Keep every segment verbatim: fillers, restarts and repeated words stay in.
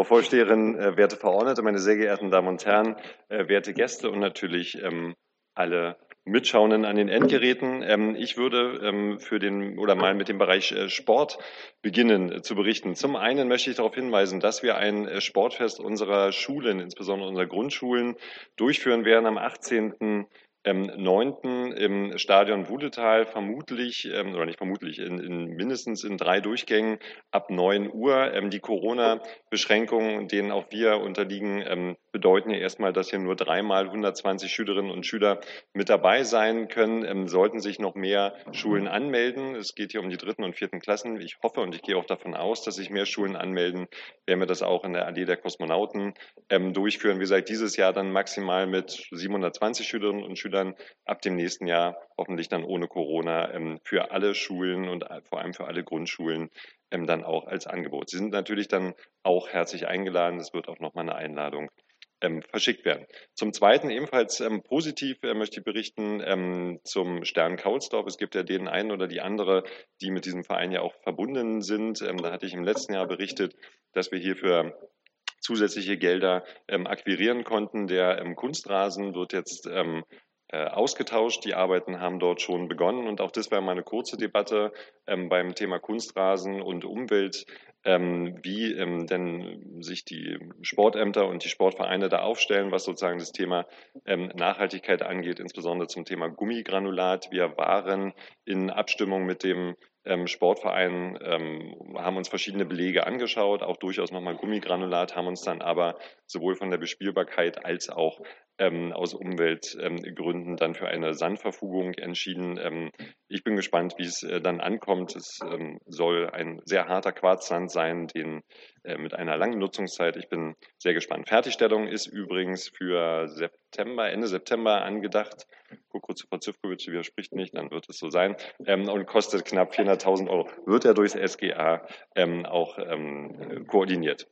Frau Vorsteherin, äh, werte Verordnete, meine sehr geehrten Damen und Herren, äh, werte Gäste und natürlich ähm, alle Mitschauenden an den Endgeräten. Ähm, ich würde ähm, für den oder mal mit dem Bereich äh, Sport beginnen äh, zu berichten. Zum einen möchte ich darauf hinweisen, dass wir ein äh, Sportfest unserer Schulen, insbesondere unserer Grundschulen, durchführen werden am achtzehnten Ähm, neunten im Stadion Wuhletal, vermutlich, ähm, oder nicht vermutlich, in, in mindestens in drei Durchgängen ab neun Uhr. Ähm, die Corona-Beschränkungen, denen auch wir unterliegen, ähm, bedeuten ja erstmal, dass hier nur dreimal hundertzwanzig Schülerinnen und Schüler mit dabei sein können. Ähm, sollten sich noch mehr Schulen anmelden. Es geht hier um die dritten und vierten Klassen. Ich hoffe und ich gehe auch davon aus, dass sich mehr Schulen anmelden, werden wir das auch in der Allee der Kosmonauten ähm, durchführen. Wie gesagt, dieses Jahr dann maximal mit siebenhundertzwanzig Schülerinnen und Schülern, ab dem nächsten Jahr hoffentlich dann ohne Corona ähm, für alle Schulen und vor allem für alle Grundschulen ähm, dann auch als Angebot. Sie sind natürlich dann auch herzlich eingeladen. Es wird auch nochmal eine Einladung ähm, verschickt werden. Zum Zweiten ebenfalls ähm, positiv äh, möchte ich berichten ähm, zum Stern Kaulsdorf. Es gibt ja den einen oder die andere, die mit diesem Verein ja auch verbunden sind. Ähm, da hatte ich im letzten Jahr berichtet, dass wir hierfür zusätzliche Gelder ähm, akquirieren konnten. Der ähm, Kunstrasen wird jetzt ähm, äh, ausgetauscht. Die Arbeiten haben dort schon begonnen. Und auch das war mal eine kurze Debatte ähm, beim Thema Kunstrasen und Umwelt, ähm, wie ähm, denn sich die Sportämter und die Sportvereine da aufstellen, was sozusagen das Thema ähm, Nachhaltigkeit angeht, insbesondere zum Thema Gummigranulat. Wir waren in Abstimmung mit dem ähm, Sportverein, ähm, haben uns verschiedene Belege angeschaut, auch durchaus nochmal Gummigranulat, haben uns dann aber sowohl von der Bespielbarkeit als auch ähm, aus Umweltgründen ähm, dann für eine Sandverfugung entschieden. Ähm, ich bin gespannt, wie es äh, dann ankommt. Es ähm, soll ein sehr harter Quarzsand sein, den äh, mit einer langen Nutzungszeit. Ich bin sehr gespannt. Fertigstellung ist übrigens für September, Ende September angedacht. Guck kurz zu Frau Zivkovic, sie widerspricht nicht, dann wird es so sein. Ähm, und kostet knapp vierhunderttausend Euro. Wird ja durchs S G A ähm, auch ähm, koordiniert.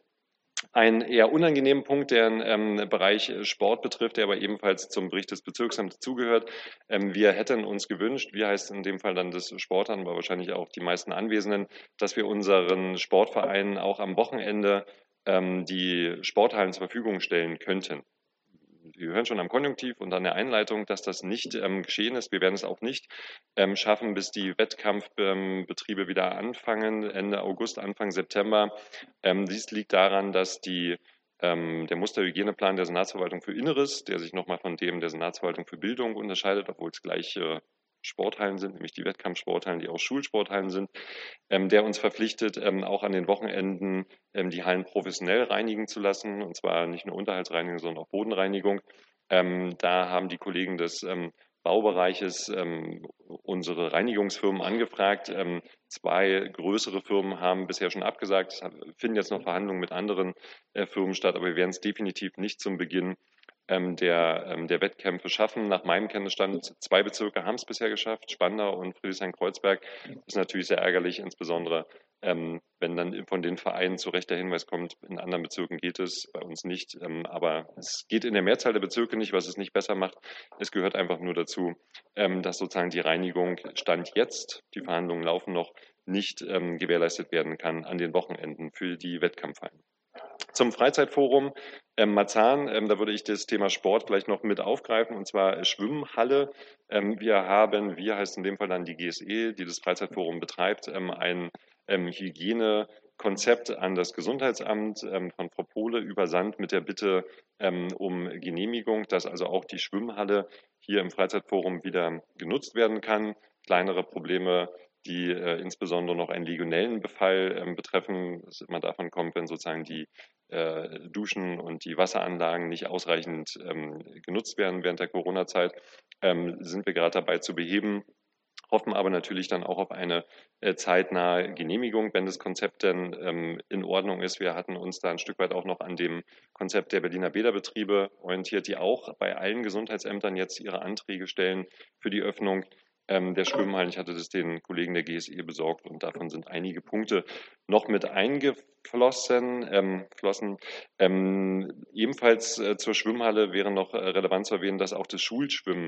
Ein eher unangenehmen Punkt, der den ähm, Bereich Sport betrifft, der aber ebenfalls zum Bericht des Bezirksamts zugehört. Ähm, wir hätten uns gewünscht, wir heißt in dem Fall dann das Sportern, aber wahrscheinlich auch die meisten Anwesenden, dass wir unseren Sportvereinen auch am Wochenende ähm, die Sporthallen zur Verfügung stellen könnten. Sie hören schon am Konjunktiv und an der Einleitung, dass das nicht ähm, geschehen ist. Wir werden es auch nicht ähm, schaffen, bis die Wettkampfbetriebe ähm, wieder anfangen, Ende August, Anfang September. Ähm, dies liegt daran, dass die, ähm, der Musterhygieneplan der Senatsverwaltung für Inneres, der sich nochmal von dem der Senatsverwaltung für Bildung unterscheidet, obwohl es gleiche Sporthallen sind, nämlich die Wettkampfsporthallen, die auch Schulsporthallen sind, ähm, der uns verpflichtet, ähm, auch an den Wochenenden ähm, die Hallen professionell reinigen zu lassen, und zwar nicht nur Unterhaltsreinigung, sondern auch Bodenreinigung. Ähm, da haben die Kollegen des ähm, Baubereiches ähm, unsere Reinigungsfirmen angefragt. Ähm, zwei größere Firmen haben bisher schon abgesagt. Es finden jetzt noch Verhandlungen mit anderen äh, Firmen statt, aber wir werden es definitiv nicht zum Beginn ähm, der, ähm, der Wettkämpfe schaffen. Nach meinem Kenntnisstand, zwei Bezirke haben es bisher geschafft, Spandau und Friedrichshain-Kreuzberg. Das ist natürlich sehr ärgerlich, insbesondere ähm, wenn dann von den Vereinen zu Recht der Hinweis kommt, in anderen Bezirken geht es, bei uns nicht. Ähm, aber es geht in der Mehrzahl der Bezirke nicht, was es nicht besser macht. Es gehört einfach nur dazu, ähm, dass sozusagen die Reinigung Stand jetzt, die Verhandlungen laufen noch, nicht ähm, gewährleistet werden kann an den Wochenenden für die Wettkampfhallen. Zum Freizeitforum ähm, Marzahn, ähm, da würde ich das Thema Sport gleich noch mit aufgreifen, und zwar Schwimmhalle. Ähm, wir haben, wir heißt in dem Fall dann die G S E, die das Freizeitforum betreibt, ähm, ein ähm, Hygienekonzept an das Gesundheitsamt ähm, von Frau Pohle übersandt mit der Bitte ähm, um Genehmigung, dass also auch die Schwimmhalle hier im Freizeitforum wieder genutzt werden kann. Kleinere Probleme, die äh, insbesondere noch einen Legionellenbefall ähm, betreffen, dass immer davon kommt, wenn sozusagen die äh, Duschen und die Wasseranlagen nicht ausreichend ähm, genutzt werden während der Corona-Zeit, ähm, sind wir gerade dabei zu beheben, hoffen aber natürlich dann auch auf eine äh, zeitnahe Genehmigung, wenn das Konzept denn ähm, in Ordnung ist. Wir hatten uns da ein Stück weit auch noch an dem Konzept der Berliner Bäderbetriebe orientiert, die auch bei allen Gesundheitsämtern jetzt ihre Anträge stellen für die Öffnung ähm, der Schwimmhallen. Ich hatte das den Kollegen der G S E besorgt und davon sind einige Punkte noch mit eingeflossen. Ähm, flossen. Ähm, ebenfalls äh, zur Schwimmhalle wäre noch äh, relevant zu erwähnen, dass auch das Schulschwimmen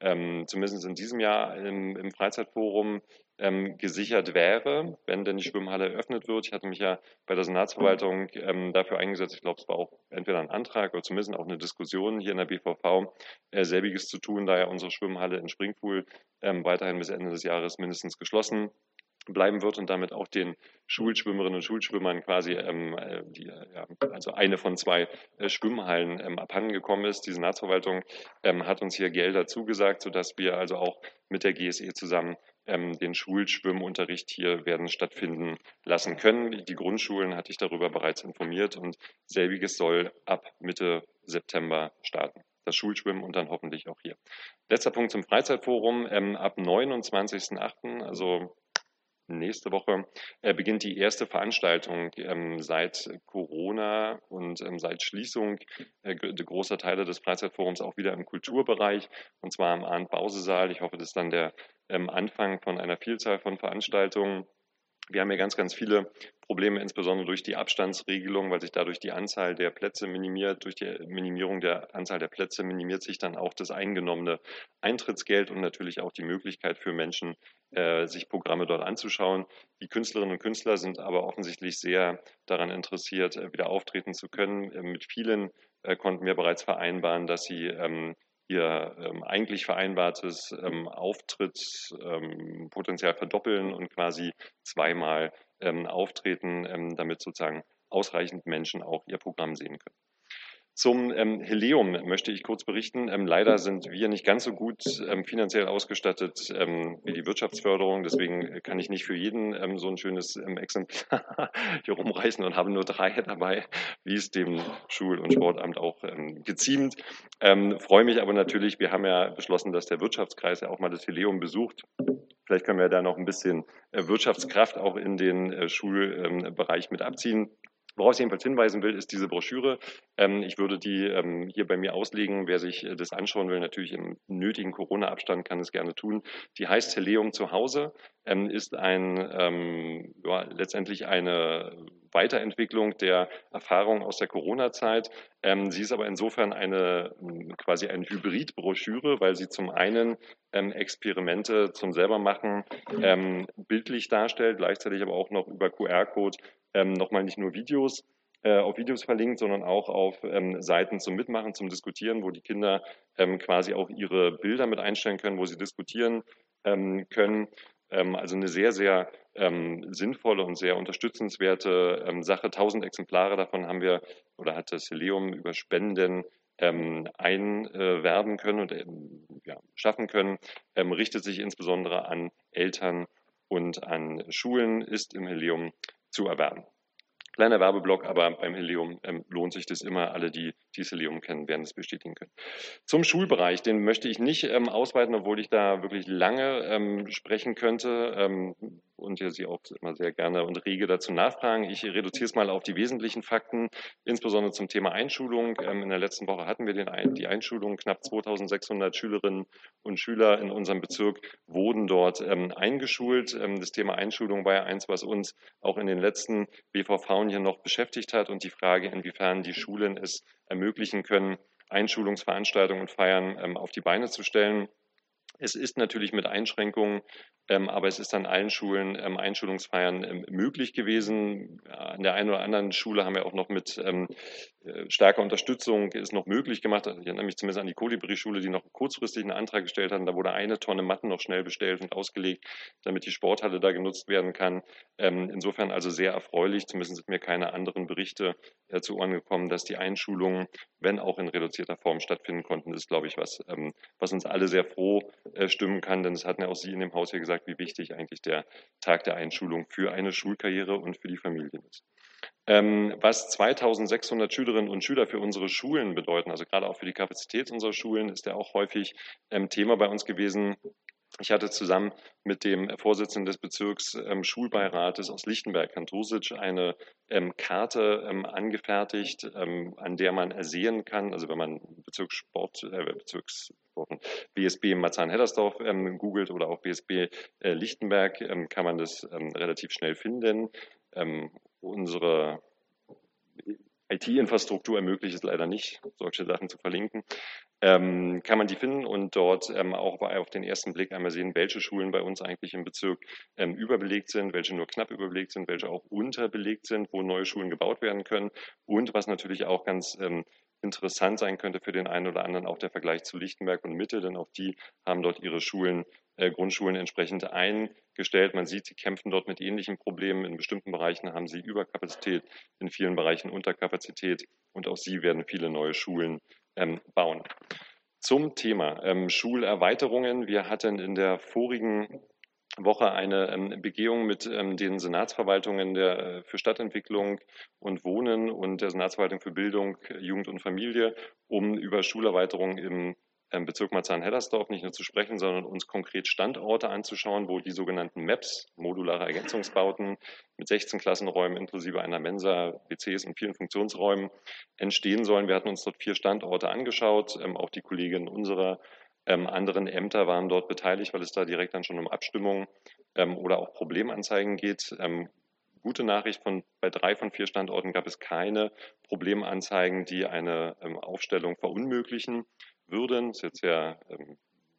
ähm, zumindest in diesem Jahr im, im Freizeitforum ähm, gesichert wäre, wenn denn die Schwimmhalle eröffnet wird. Ich hatte mich ja bei der Senatsverwaltung ähm, dafür eingesetzt. Ich glaube, es war auch entweder ein Antrag oder zumindest auch eine Diskussion hier in der B V V, äh, selbiges zu tun, da ja unsere Schwimmhalle in Springpool ähm, weiterhin bis Ende des Jahres mindestens geschlossen bleiben wird und damit auch den Schulschwimmerinnen und Schulschwimmern quasi, ähm, äh, die, äh, ja, also eine von zwei äh, Schwimmhallen ähm, abhandengekommen ist. Die Senatsverwaltung ähm, hat uns hier Gelder zugesagt, sodass wir also auch mit der G S E zusammen ähm, den Schulschwimmunterricht hier werden stattfinden lassen können. Die Grundschulen hatte ich darüber bereits informiert und selbiges soll ab Mitte September starten. Das Schulschwimmen und dann hoffentlich auch hier. Letzter Punkt zum Freizeitforum. Ähm, ab neunundzwanzigsten achten, also nächste Woche, äh, beginnt die erste Veranstaltung ähm, seit Corona und ähm, seit Schließung äh, großer Teile des Freizeitforums auch wieder im Kulturbereich, und zwar am Arndt-Bause-Saal. Ich hoffe, das ist dann der ähm, Anfang von einer Vielzahl von Veranstaltungen. Wir haben ja ganz, ganz viele Probleme, insbesondere durch die Abstandsregelung, weil sich dadurch die Anzahl der Plätze minimiert. Durch die Minimierung der Anzahl der Plätze minimiert sich dann auch das eingenommene Eintrittsgeld und natürlich auch die Möglichkeit für Menschen, äh, sich Programme dort anzuschauen. Die Künstlerinnen und Künstler sind aber offensichtlich sehr daran interessiert, äh, wieder auftreten zu können. Äh, mit vielen äh, konnten wir bereits vereinbaren, dass sie ähm, ihr ähm, eigentlich vereinbartes ähm, Auftrittspotenzial ähm, verdoppeln und quasi zweimal ähm, auftreten, ähm, damit sozusagen ausreichend Menschen auch ihr Programm sehen können. Zum ähm, Helium möchte ich kurz berichten. Ähm, leider sind wir nicht ganz so gut ähm, finanziell ausgestattet ähm, wie die Wirtschaftsförderung. Deswegen kann ich nicht für jeden ähm, so ein schönes ähm, Exemplar hier rumreißen und habe nur drei dabei, wie es dem Schul- und Sportamt auch ähm, geziemt. Ähm, freue mich aber natürlich, wir haben ja beschlossen, dass der Wirtschaftskreis ja auch mal das Helium besucht. Vielleicht können wir da noch ein bisschen äh, Wirtschaftskraft auch in den äh, Schulbereich mit abziehen. Worauf ich jedenfalls hinweisen will, ist diese Broschüre. Ähm, ich würde die ähm, hier bei mir auslegen. Wer sich äh, das anschauen will, natürlich im nötigen Corona-Abstand, kann es gerne tun. Die heißt Helium zu Hause, ähm, ist ein, ähm, ja, letztendlich eine Weiterentwicklung der Erfahrung aus der Corona-Zeit. Ähm, sie ist aber insofern eine quasi eine Hybrid-Broschüre, weil sie zum einen ähm, Experimente zum Selbermachen ähm, bildlich darstellt, gleichzeitig aber auch noch über Q R-Code ähm, nochmal nicht nur Videos äh, auf Videos verlinkt, sondern auch auf ähm, Seiten zum Mitmachen, zum Diskutieren, wo die Kinder ähm, quasi auch ihre Bilder mit einstellen können, wo sie diskutieren ähm, können. Ähm, also eine sehr, sehr ähm, sinnvolle und sehr unterstützenswerte ähm, Sache. Tausend Exemplare davon haben wir oder hat das Helium über Spenden ähm, einwerben können und ähm, ja, schaffen können, ähm, richtet sich insbesondere an Eltern und an Schulen, ist im Helium zu erwerben. Kleiner Werbeblock, aber beim Helium ähm, lohnt sich das immer. Alle, die dieses Helium kennen, werden das bestätigen können. Zum Schulbereich, den möchte ich nicht ähm, ausweiten, obwohl ich da wirklich lange ähm, sprechen könnte ähm, und ja Sie auch immer sehr gerne und rege dazu nachfragen. Ich reduziere es mal auf die wesentlichen Fakten, insbesondere zum Thema Einschulung. Ähm, in der letzten Woche hatten wir den, die Einschulung. Knapp zweitausendsechshundert Schülerinnen und Schüler in unserem Bezirk wurden dort ähm, eingeschult. Ähm, das Thema Einschulung war ja eins, was uns auch in den letzten B V V hier noch beschäftigt hat, und die Frage, inwiefern die Schulen es ermöglichen können, Einschulungsveranstaltungen und Feiern ähm, auf die Beine zu stellen. Es ist natürlich mit Einschränkungen, ähm, aber es ist an allen Schulen ähm, Einschulungsfeiern ähm, möglich gewesen. An der einen oder anderen Schule haben wir auch noch mit ähm, äh, starker Unterstützung ist noch möglich gemacht. Also ich erinnere mich zumindest an die Kolibri-Schule, die noch kurzfristig einen Antrag gestellt hat. Da wurde eine Tonne Matten noch schnell bestellt und ausgelegt, damit die Sporthalle da genutzt werden kann. Ähm, insofern also sehr erfreulich. Zumindest sind mir keine anderen Berichte äh, zu Ohren gekommen, dass die Einschulungen, wenn auch in reduzierter Form stattfinden konnten. Das ist, glaube ich, was, ähm, was uns alle sehr froh äh, stimmen kann. Denn es hatten ja auch Sie in dem Haus hier gesagt, wie wichtig eigentlich der Tag der Einschulung für eine Schulkarriere und für die Familien ist. Ähm, was zweitausendsechshundert Schülerinnen und Schüler für unsere Schulen bedeuten, also gerade auch für die Kapazität unserer Schulen, ist ja auch häufig ähm, Thema bei uns gewesen. Ich hatte zusammen mit dem Vorsitzenden des Bezirks ähm, Schulbeirates aus Lichtenberg, Herrn Trusic, eine ähm, Karte ähm, angefertigt, ähm, an der man ersehen kann, also wenn man Bezirkssport, äh, Bezirks B S B Marzahn-Hellersdorf ähm, googelt oder auch B S B äh, Lichtenberg, ähm, kann man das ähm, relativ schnell finden. Ähm, unsere I T-Infrastruktur ermöglicht es leider nicht, solche Sachen zu verlinken. Ähm, kann man die finden und dort ähm, auch bei, auf den ersten Blick einmal sehen, welche Schulen bei uns eigentlich im Bezirk ähm, überbelegt sind, welche nur knapp überbelegt sind, welche auch unterbelegt sind, wo neue Schulen gebaut werden können und was natürlich auch ganz ähm, interessant sein könnte für den einen oder anderen, auch der Vergleich zu Lichtenberg und Mitte, denn auch die haben dort ihre Schulen, äh, Grundschulen entsprechend eingestellt. Man sieht, sie kämpfen dort mit ähnlichen Problemen. In bestimmten Bereichen haben sie Überkapazität, in vielen Bereichen Unterkapazität und auch sie werden viele neue Schulen ähm, bauen. Zum Thema ähm, Schulerweiterungen. Wir hatten in der vorigen Woche eine ähm, Begehung mit ähm, den Senatsverwaltungen der, äh, für Stadtentwicklung und Wohnen und der Senatsverwaltung für Bildung, Jugend und Familie, um über Schulerweiterungen im ähm, Bezirk Marzahn-Hellersdorf nicht nur zu sprechen, sondern uns konkret Standorte anzuschauen, wo die sogenannten M E Ps, modulare Ergänzungsbauten mit sechzehn Klassenräumen inklusive einer Mensa, W Cs und vielen Funktionsräumen entstehen sollen. Wir hatten uns dort vier Standorte angeschaut. Ähm, auch die Kolleginnen unserer ähm, anderen Ämter waren dort beteiligt, weil es da direkt dann schon um Abstimmungen ähm, oder auch Problemanzeigen geht. Ähm, gute Nachricht, von, bei drei von vier Standorten gab es keine Problemanzeigen, die eine ähm, Aufstellung verunmöglichen würden. Das ist jetzt ja ähm,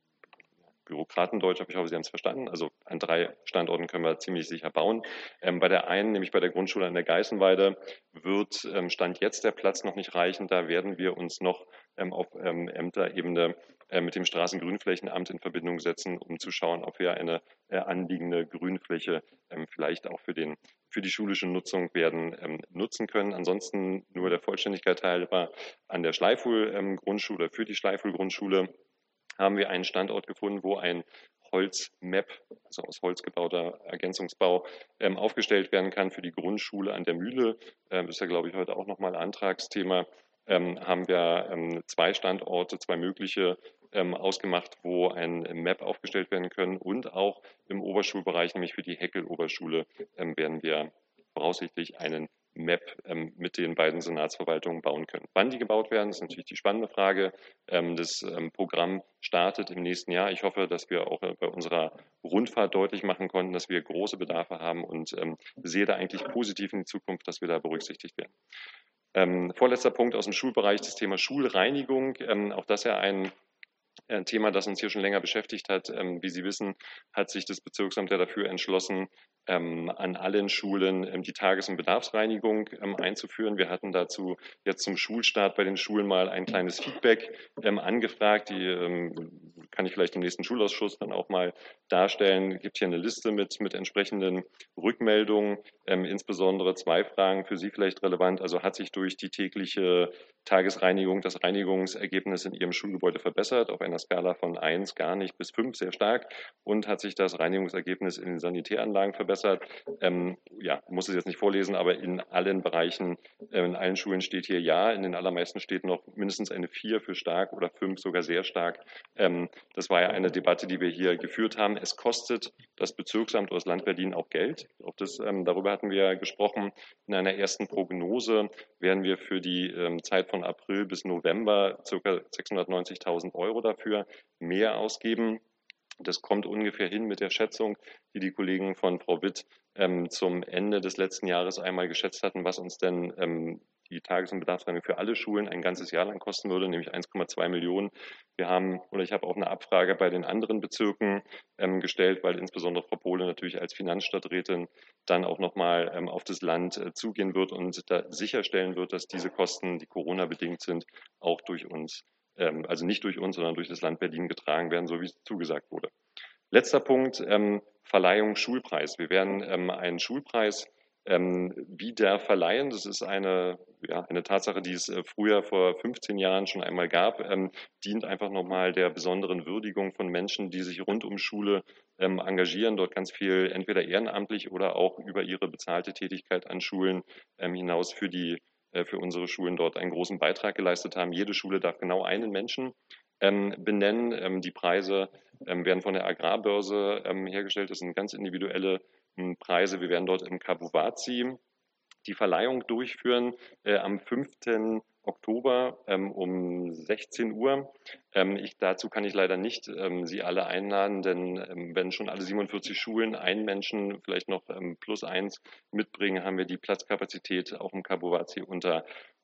Bürokratendeutsch, aber ich hoffe, Sie haben es verstanden. Also an drei Standorten können wir ziemlich sicher bauen. Ähm, bei der einen, nämlich bei der Grundschule an der Geißenweide, wird ähm, Stand jetzt der Platz noch nicht reichen. Da werden wir uns noch ähm, auf ähm, Ämterebene äh, mit dem Straßengrünflächenamt in Verbindung setzen, um zu schauen, ob wir eine äh, anliegende Grünfläche ähm, vielleicht auch für den für die schulische Nutzung werden ähm, nutzen können. Ansonsten nur der Vollständigkeit halber an der Schleifhul-Grundschule, für die Schleifhul-Grundschule haben wir einen Standort gefunden, wo ein Holz-Map, also aus Holz gebauter Ergänzungsbau, ähm, aufgestellt werden kann für die Grundschule an der Mühle. Ähm, ist ja, glaube ich, heute auch nochmal Antragsthema. Ähm, haben wir ähm, zwei Standorte, zwei mögliche ähm, ausgemacht, wo ein Map aufgestellt werden können. Und auch im Oberschulbereich, nämlich für die Heckel-Oberschule, ähm, werden wir voraussichtlich einen M E P ähm, mit den beiden Senatsverwaltungen bauen können. Wann die gebaut werden, ist natürlich die spannende Frage. Ähm, das ähm, Programm startet im nächsten Jahr. Ich hoffe, dass wir auch äh, bei unserer Rundfahrt deutlich machen konnten, dass wir große Bedarfe haben und ähm, sehe da eigentlich positiv in die Zukunft, dass wir da berücksichtigt werden. Ähm, vorletzter Punkt aus dem Schulbereich, das Thema Schulreinigung. Ähm, auch das ja ein ein Thema, das uns hier schon länger beschäftigt hat. Ähm, wie Sie wissen, hat sich das Bezirksamt ja dafür entschlossen, ähm, an allen Schulen ähm, die Tages- und Bedarfsreinigung ähm, einzuführen. Wir hatten dazu jetzt zum Schulstart bei den Schulen mal ein kleines Feedback ähm, angefragt. Die ähm, kann ich vielleicht im nächsten Schulausschuss dann auch mal darstellen. Es gibt hier eine Liste mit, mit entsprechenden Rückmeldungen, ähm, insbesondere zwei Fragen für Sie vielleicht relevant. Also hat sich durch die tägliche Tagesreinigung das Reinigungsergebnis in Ihrem Schulgebäude verbessert, auf einer Skala von eins gar nicht bis fünf sehr stark, und hat sich das Reinigungsergebnis in den Sanitäranlagen verbessert. Ähm, ja, muss es jetzt nicht vorlesen, aber in allen Bereichen, äh, in allen Schulen steht hier ja, in den allermeisten steht noch mindestens eine vier für stark oder fünf sogar sehr stark. Ähm, das war ja eine Debatte, die wir hier geführt haben. Es kostet das Bezirksamt oder das Land Berlin auch Geld. Auch das, ähm, darüber hatten wir gesprochen. In einer ersten Prognose werden wir für die ähm, Zeit von April bis November ca. sechshundertneunzigtausend Euro dafür mehr ausgeben. Das kommt ungefähr hin mit der Schätzung, die die Kollegen von Frau Witt ähm, zum Ende des letzten Jahres einmal geschätzt hatten, was uns denn ähm, die Tages- und Bedarfsreinigung für alle Schulen ein ganzes Jahr lang kosten würde, nämlich eins Komma zwei Millionen. Wir haben, oder ich habe auch eine Abfrage bei den anderen Bezirken ähm, gestellt, weil insbesondere Frau Pohle natürlich als Finanzstadträtin dann auch nochmal ähm, auf das Land äh, zugehen wird und da sicherstellen wird, dass diese Kosten, die Corona-bedingt sind, auch durch uns, ähm, also nicht durch uns, sondern durch das Land Berlin getragen werden, so wie es zugesagt wurde. Letzter Punkt, ähm, Verleihung Schulpreis. Wir werden ähm, einen Schulpreis ähm, wieder verleihen. Das ist eine, ja, eine Tatsache, die es äh, früher vor fünfzehn Jahren schon einmal gab, ähm, dient einfach nochmal der besonderen Würdigung von Menschen, die sich rund um Schule ähm, engagieren, dort ganz viel entweder ehrenamtlich oder auch über ihre bezahlte Tätigkeit an Schulen ähm, hinaus für die äh, für unsere Schulen dort einen großen Beitrag geleistet haben. Jede Schule darf genau einen Menschen ähm, benennen. Ähm, die Preise ähm, werden von der Agrarbörse ähm, hergestellt. Das sind ganz individuelle ähm, Preise. Wir werden dort im Kabuwazi die Verleihung durchführen äh, am fünften Oktober ähm, um sechzehn Uhr. Ähm, ich, dazu kann ich leider nicht ähm, Sie alle einladen, denn ähm, wenn schon alle siebenundvierzig Schulen einen Menschen vielleicht noch ähm, plus eins mitbringen, haben wir die Platzkapazität auch im Kabuwazi unter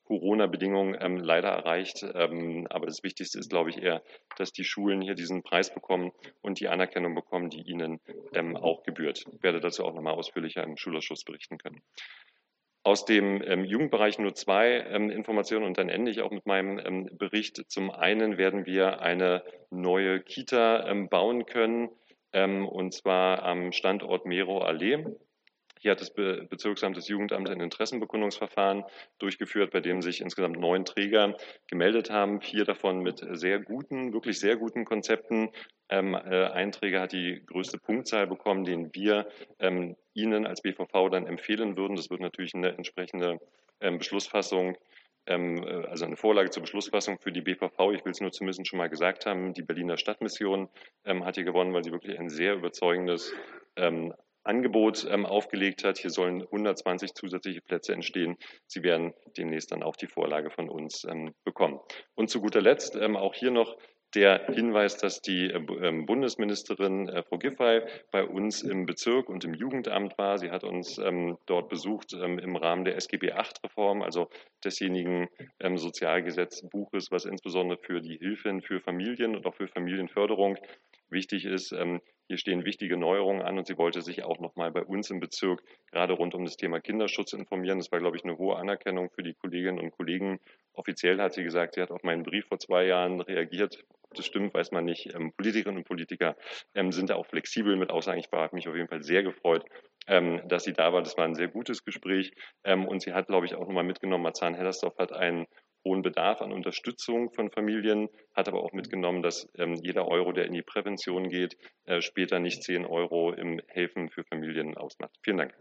Corona-Bedingungen ähm, leider erreicht. Ähm, aber das Wichtigste ist, glaube ich, eher, dass die Schulen hier diesen Preis bekommen und die Anerkennung bekommen, die ihnen ähm, auch gebührt. Ich werde dazu auch nochmal ausführlicher im Schulausschuss berichten können. Aus dem ähm, Jugendbereich nur zwei ähm, Informationen und dann ende ich auch mit meinem ähm, Bericht. Zum einen werden wir eine neue Kita ähm, bauen können, ähm, und zwar am Standort Merow Allee. Hier hat das Be Bezirksamt des Jugendamts ein Interessenbekundungsverfahren durchgeführt, bei dem sich insgesamt neun Träger gemeldet haben, vier davon mit sehr guten, wirklich sehr guten Konzepten. Ähm, äh, ein Träger hat die größte Punktzahl bekommen, den wir ähm, Ihnen als B V V dann empfehlen würden. Das wird natürlich eine entsprechende ähm, Beschlussfassung, ähm, äh, also eine Vorlage zur Beschlussfassung für die B V V. Ich will es nur zumindest schon mal gesagt haben, die Berliner Stadtmission ähm, hat hier gewonnen, weil sie wirklich ein sehr überzeugendes ähm, Angebot ähm, aufgelegt hat. Hier sollen hundertzwanzig zusätzliche Plätze entstehen. Sie werden demnächst dann auch die Vorlage von uns ähm, bekommen. Und zu guter Letzt ähm, auch hier noch der Hinweis, dass die äh, Bundesministerin äh, Frau Giffey bei uns im Bezirk und im Jugendamt war. Sie hat uns ähm, dort besucht ähm, im Rahmen der S G B acht Reform, also desjenigen ähm, Sozialgesetzbuches, was insbesondere für die Hilfen für Familien und auch für Familienförderung wichtig ist. Ähm, hier stehen wichtige Neuerungen an und sie wollte sich auch noch mal bei uns im Bezirk gerade rund um das Thema Kinderschutz informieren. Das war, glaube ich, eine hohe Anerkennung für die Kolleginnen und Kollegen. Offiziell hat sie gesagt, sie hat auf meinen Brief vor zwei Jahren reagiert. Ob das stimmt, weiß man nicht. Ähm, Politikerinnen und Politiker ähm, sind da auch flexibel mit Aussagen. Ich habe mich auf jeden Fall sehr gefreut, ähm, dass sie da war. Das war ein sehr gutes Gespräch. Ähm, und sie hat, glaube ich, auch nochmal mitgenommen, Marzahn-Hellersdorf hat einen hohen Bedarf an Unterstützung von Familien, hat aber auch mitgenommen, dass ähm, jeder Euro, der in die Prävention geht, äh, später nicht zehn Euro im Helfen für Familien ausmacht. Vielen Dank.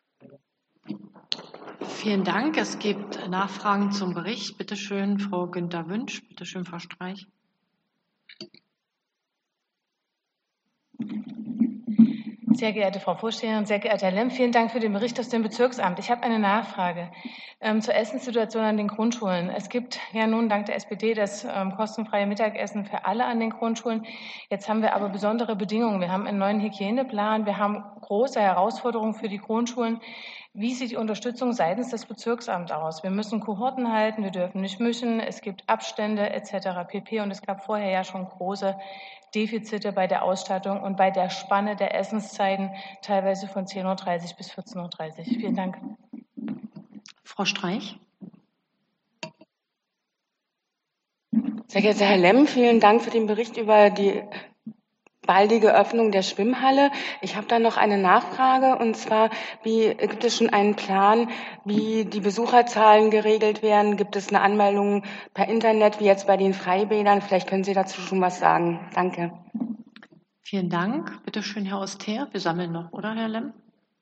Vielen Dank. Es gibt Nachfragen zum Bericht. Bitte schön, Frau Günther Wünsch. Bitte schön, Frau Streich. Sehr geehrte Frau Vorsteherin, sehr geehrter Herr Lemm, vielen Dank für den Bericht aus dem Bezirksamt. Ich habe eine Nachfrage ähm, zur Essenssituation an den Grundschulen. Es gibt ja nun dank der S P D das ähm, kostenfreie Mittagessen für alle an den Grundschulen. Jetzt haben wir aber besondere Bedingungen. Wir haben einen neuen Hygieneplan. Wir haben große Herausforderungen für die Grundschulen. Wie sieht die Unterstützung seitens des Bezirksamts aus? Wir müssen Kohorten halten, wir dürfen nicht mischen, es gibt Abstände et cetera pp. Und es gab vorher ja schon große Defizite bei der Ausstattung und bei der Spanne der Essenszeiten, teilweise von zehn Uhr dreißig bis vierzehn Uhr dreißig. Vielen Dank. Frau Streich. Sehr geehrter Herr Lemm, vielen Dank für den Bericht über die baldige Öffnung der Schwimmhalle. Ich habe da noch eine Nachfrage, und zwar, wie gibt es schon einen Plan, wie die Besucherzahlen geregelt werden? Gibt es eine Anmeldung per Internet, wie jetzt bei den Freibädern? Vielleicht können Sie dazu schon was sagen. Danke. Vielen Dank. Bitte schön, Herr Oster. Wir sammeln noch, oder, Herr Lemm?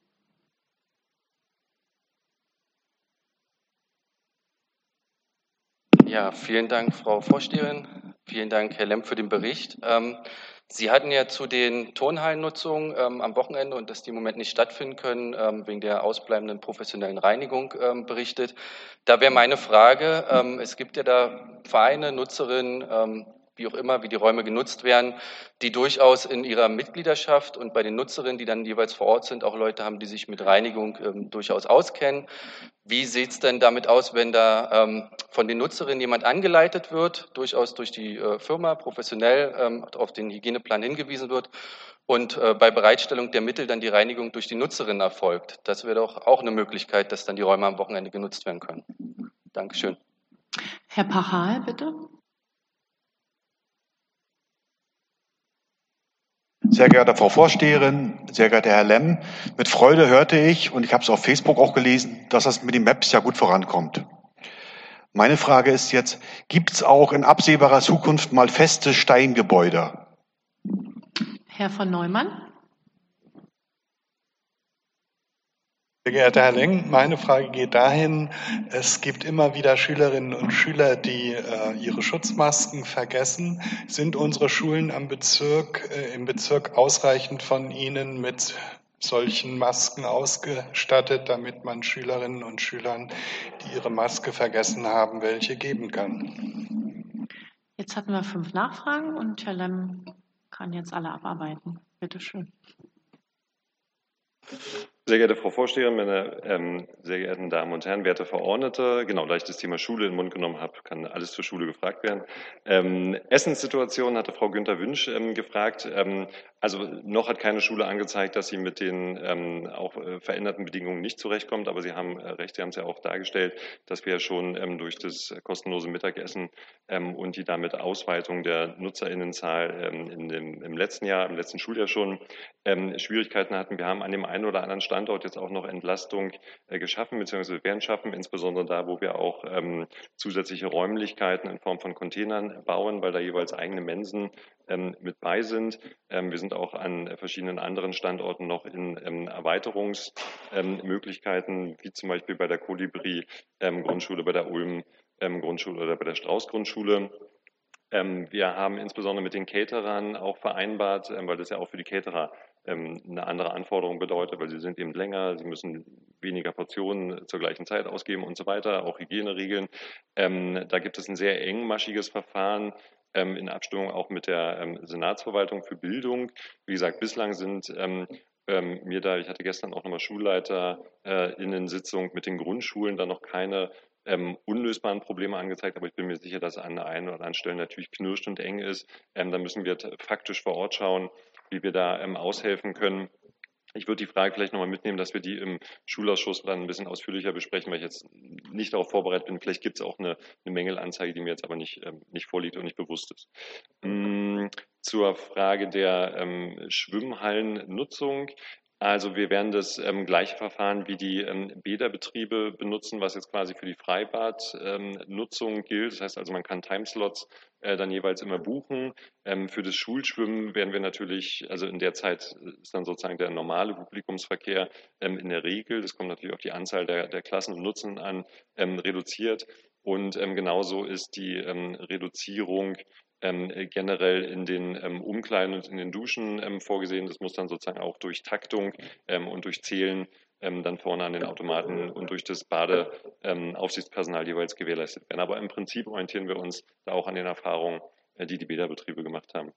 Ja, vielen Dank, Frau Vorsteherin. Vielen Dank, Herr Lemm, für den Bericht. Ähm, Sie hatten ja zu den Turnhallennutzungen ähm, am Wochenende und dass die im Moment nicht stattfinden können, ähm, wegen der ausbleibenden professionellen Reinigung ähm, berichtet. Da wäre meine Frage, ähm, es gibt ja da Vereine, Nutzerinnen, ähm, wie auch immer, wie die Räume genutzt werden, die durchaus in ihrer Mitgliedschaft und bei den Nutzerinnen, die dann jeweils vor Ort sind, auch Leute haben, die sich mit Reinigung ähm, durchaus auskennen. Wie sieht es denn damit aus, wenn da ähm, von den Nutzerinnen jemand angeleitet wird, durchaus durch die äh, Firma professionell ähm, auf den Hygieneplan hingewiesen wird und äh, bei Bereitstellung der Mittel dann die Reinigung durch die Nutzerinnen erfolgt? Das wäre doch auch eine Möglichkeit, dass dann die Räume am Wochenende genutzt werden können. Dankeschön. Herr Pachal, bitte. Sehr geehrte Frau Vorsteherin, sehr geehrter Herr Lemm, mit Freude hörte ich, und ich habe es auf Facebook auch gelesen, dass das mit den Maps ja gut vorankommt. Meine Frage ist jetzt, gibt es auch in absehbarer Zukunft mal feste Steingebäude? Herr von Neumann. Sehr geehrter Herr Leng, meine Frage geht dahin, es gibt immer wieder Schülerinnen und Schüler, die äh, ihre Schutzmasken vergessen. Sind unsere Schulen am Bezirk, äh, im Bezirk ausreichend von ihnen mit solchen Masken ausgestattet, damit man Schülerinnen und Schülern, die ihre Maske vergessen haben, welche geben kann? Jetzt hatten wir fünf Nachfragen und Herr Lemm kann jetzt alle abarbeiten. Bitte schön. Sehr geehrte Frau Vorsteherin, meine ähm, sehr geehrten Damen und Herren, werte Verordnete, genau, da ich das Thema Schule in den Mund genommen habe, kann alles zur Schule gefragt werden. Ähm, Essenssituation hatte Frau Günther Wünsch ähm, gefragt. Ähm, also noch hat keine Schule angezeigt, dass sie mit den ähm, auch äh, veränderten Bedingungen nicht zurechtkommt, aber Sie haben äh, recht, Sie haben es ja auch dargestellt, dass wir schon ähm, durch das kostenlose Mittagessen ähm, und die damit Ausweitung der NutzerInnenzahl ähm, in dem, im letzten Jahr, im letzten Schuljahr schon ähm, Schwierigkeiten hatten. Wir haben an dem einen oder anderen Standort jetzt auch noch Entlastung äh, geschaffen, beziehungsweise werden schaffen, insbesondere da, wo wir auch ähm, zusätzliche Räumlichkeiten in Form von Containern bauen, weil da jeweils eigene Mensen ähm, mit bei sind. Ähm, wir sind auch an verschiedenen anderen Standorten noch in ähm, Erweiterungsmöglichkeiten, ähm, wie zum Beispiel bei der Kolibri ähm, Grundschule, bei der Ulm ähm, Grundschule oder bei der Strauß Grundschule. Ähm, wir haben insbesondere mit den Caterern auch vereinbart, ähm, weil das ja auch für die Caterer ähm, eine andere Anforderung bedeutet, weil sie sind eben länger, sie müssen weniger Portionen zur gleichen Zeit ausgeben und so weiter, auch Hygieneregeln. Ähm, da gibt es ein sehr engmaschiges Verfahren ähm, in Abstimmung auch mit der ähm, Senatsverwaltung für Bildung. Wie gesagt, bislang sind ähm, ähm, mir da, ich hatte gestern auch nochmal Schulleiter äh, Innensitzung mit den Grundschulen, da noch keine ähm, unlösbaren Probleme angezeigt, aber ich bin mir sicher, dass an der einen oder anderen Stelle natürlich knirscht und eng ist. Ähm, da müssen wir faktisch vor Ort schauen, wie wir da ähm, aushelfen können. Ich würde die Frage vielleicht nochmal mitnehmen, dass wir die im Schulausschuss dann ein bisschen ausführlicher besprechen, weil ich jetzt nicht darauf vorbereitet bin. Vielleicht gibt es auch eine, eine Mängelanzeige, die mir jetzt aber nicht, ähm, nicht vorliegt und nicht bewusst ist. Mm, zur Frage der ähm, Schwimmhallennutzung. Also wir werden das ähm, gleiche Verfahren wie die ähm, Bäderbetriebe benutzen, was jetzt quasi für die Freibadnutzung ähm, gilt. Das heißt also, man kann Timeslots äh, dann jeweils immer buchen. Ähm, für das Schulschwimmen werden wir natürlich, also in der Zeit ist dann sozusagen der normale Publikumsverkehr ähm, in der Regel, das kommt natürlich auf die Anzahl der, der Klassen und Nutzenden an, ähm, reduziert. Und ähm, genauso ist die ähm, Reduzierung ähm, generell in den ähm, Umkleiden und in den Duschen ähm, vorgesehen. Das muss dann sozusagen auch durch Taktung ähm, und durch Zählen ähm, dann vorne an den Automaten und durch das Badeaufsichtspersonal ähm, jeweils gewährleistet werden. Aber im Prinzip orientieren wir uns da auch an den Erfahrungen, äh, die die Bäderbetriebe gemacht haben.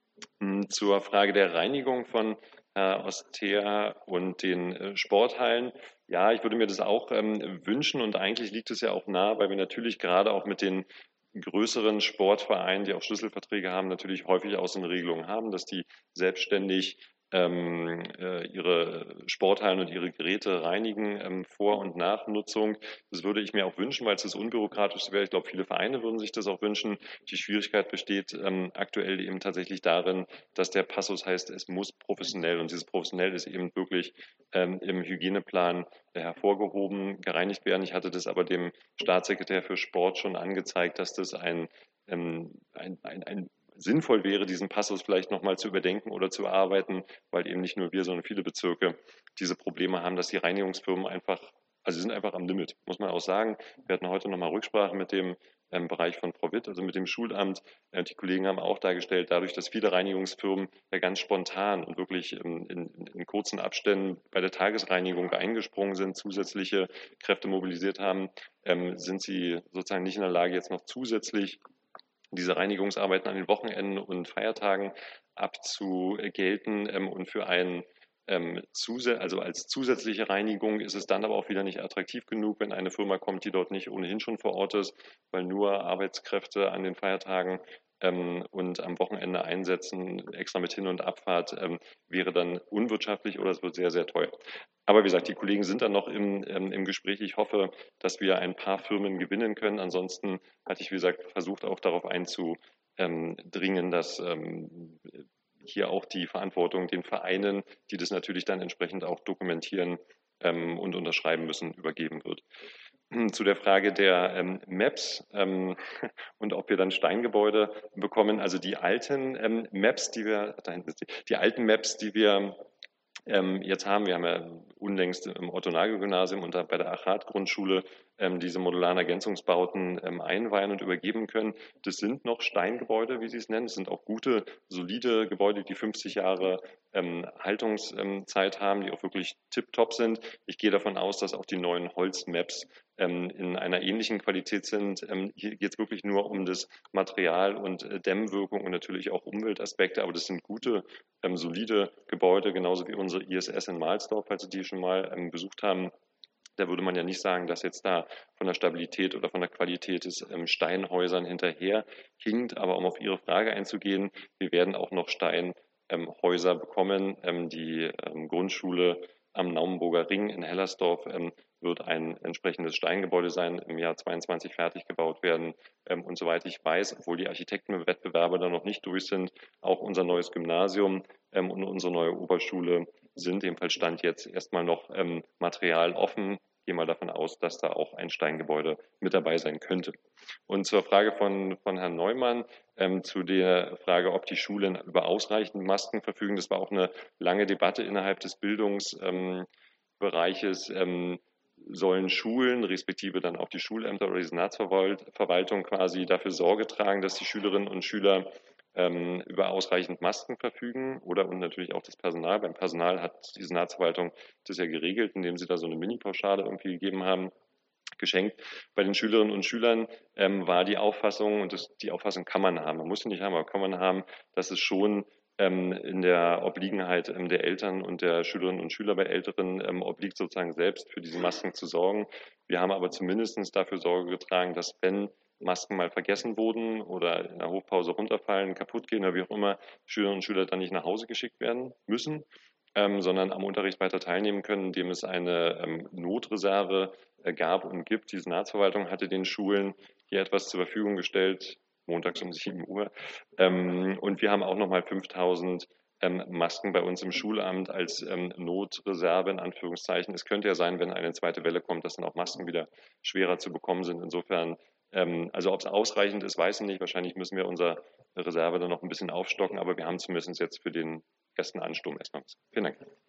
Zur Frage der Reinigung von Herr Ostea und den äh, Sporthallen. Ja, ich würde mir das auch ähm, wünschen und eigentlich liegt es ja auch nah, weil wir natürlich gerade auch mit den größeren Sportvereinen, die auch Schlüsselverträge haben, natürlich häufig auch so eine Regelung haben, dass die selbstständig ähm, äh, ihre Sporthallen und ihre Geräte reinigen ähm, vor und nach Nutzung. Das würde ich mir auch wünschen, weil es das Unbürokratischste wäre. Ich glaube, viele Vereine würden sich das auch wünschen. Die Schwierigkeit besteht ähm, aktuell eben tatsächlich darin, dass der Passus heißt, es muss professionell und dieses professionell ist eben wirklich ähm, im Hygieneplan äh, hervorgehoben, gereinigt werden. Ich hatte das aber dem Staatssekretär für Sport schon angezeigt, dass das ein, ähm, ein, ein, ein sinnvoll wäre, diesen Passus vielleicht nochmal zu überdenken oder zu erarbeiten, weil eben nicht nur wir, sondern viele Bezirke diese Probleme haben, dass die Reinigungsfirmen einfach, also sie sind einfach am Limit, muss man auch sagen. Wir hatten heute nochmal Rücksprache mit dem ähm, Bereich von Frau Witt, also mit dem Schulamt. Äh, die Kollegen haben auch dargestellt, dadurch, dass viele Reinigungsfirmen ja ganz spontan und wirklich ähm, in, in kurzen Abständen bei der Tagesreinigung eingesprungen sind, zusätzliche Kräfte mobilisiert haben, ähm, sind sie sozusagen nicht in der Lage, jetzt noch zusätzlich diese Reinigungsarbeiten an den Wochenenden und Feiertagen abzugelten ähm, und für einen ähm, also als zusätzliche Reinigung ist es dann aber auch wieder nicht attraktiv genug, wenn eine Firma kommt, die dort nicht ohnehin schon vor Ort ist, weil nur Arbeitskräfte an den Feiertagen ähm, und am Wochenende einsetzen, extra mit Hin- und Abfahrt, ähm, wäre dann unwirtschaftlich oder es wird sehr, sehr teuer. Aber wie gesagt, die Kollegen sind dann noch im, ähm, im Gespräch. Ich hoffe, dass wir ein paar Firmen gewinnen können. Ansonsten hatte ich, wie gesagt, versucht auch darauf einzudringen, dass ähm, hier auch die Verantwortung den Vereinen, die das natürlich dann entsprechend auch dokumentieren ähm, und unterschreiben müssen, übergeben wird. Zu der Frage der ähm, Maps ähm, und ob wir dann Steingebäude bekommen. Also die alten ähm, Maps, die wir, da hinten ist die, die alten Maps, die wir ähm, jetzt haben, wir haben ja unlängst im Otto-Nagel-Gymnasium und bei der Achat-Grundschule ähm, diese modularen Ergänzungsbauten ähm, einweihen und übergeben können. Das sind noch Steingebäude, wie Sie es nennen. Das sind auch gute, solide Gebäude, die fünfzig Jahre ähm, Haltungszeit haben, die auch wirklich tipptopp sind. Ich gehe davon aus, dass auch die neuen Holzmaps ähm, in einer ähnlichen Qualität sind. Ähm, hier geht es wirklich nur um das Material und äh, Dämmwirkung und natürlich auch Umweltaspekte, aber das sind gute, ähm, solide Gebäude, genauso wie unsere I S S in Mahlsdorf, falls Sie die schon mal ähm, besucht haben. Da würde man ja nicht sagen, dass jetzt da von der Stabilität oder von der Qualität des ähm, Steinhäusern hinterher hinkt. Aber um auf Ihre Frage einzugehen, wir werden auch noch Steinhäuser ähm, bekommen. Ähm, die ähm, Grundschule am Naumburger Ring in Hellersdorf ähm, wird ein entsprechendes Steingebäude sein, im Jahr zweiundzwanzig fertig gebaut werden. Ähm, und soweit ich weiß, obwohl die Architektenwettbewerbe da noch nicht durch sind, auch unser neues Gymnasium ähm, und unsere neue Oberschule sind ebenfalls Stand jetzt erstmal noch ähm, Material offen. Ich gehe mal davon aus, dass da auch ein Steingebäude mit dabei sein könnte. Und zur Frage von, von Herrn Neumann, ähm, zu der Frage, ob die Schulen über ausreichend Masken verfügen. Das war auch eine lange Debatte innerhalb des Bildungsbereiches. Ähm, sollen Schulen, respektive dann auch die Schulämter oder die Senatsverwaltung quasi dafür Sorge tragen, dass die Schülerinnen und Schüler ähm, über ausreichend Masken verfügen oder und natürlich auch das Personal. Beim Personal hat die Senatsverwaltung das ja geregelt, indem sie da so eine Mini-Pauschale irgendwie gegeben haben, geschenkt. Bei den Schülerinnen und Schülern ähm, war die Auffassung, und das, die Auffassung kann man haben, man muss sie nicht haben, aber kann man haben, dass es schon ähm, in der Obliegenheit ähm, der Eltern und der Schülerinnen und Schüler bei Älteren ähm, obliegt, sozusagen selbst für diese Masken zu sorgen. Wir haben aber zumindest dafür Sorge getragen, dass wenn Masken mal vergessen wurden oder in der Hofpause runterfallen, kaputt gehen oder wie auch immer, Schülerinnen und Schüler dann nicht nach Hause geschickt werden müssen, ähm, sondern am Unterricht weiter teilnehmen können, indem es eine ähm, Notreserve äh, gab und gibt. Die Senatsverwaltung hatte den Schulen hier etwas zur Verfügung gestellt, montags um sieben Uhr. Ähm, und wir haben auch nochmal fünftausend ähm, Masken bei uns im Schulamt als ähm, Notreserve in Anführungszeichen. Es könnte ja sein, wenn eine zweite Welle kommt, dass dann auch Masken wieder schwerer zu bekommen sind. Insofern, ähm, also ob es ausreichend ist, weiß ich nicht. Wahrscheinlich müssen wir unsere Reserve dann noch ein bisschen aufstocken, aber wir haben zumindest jetzt für den ersten Ansturm erstmal was. Vielen Dank.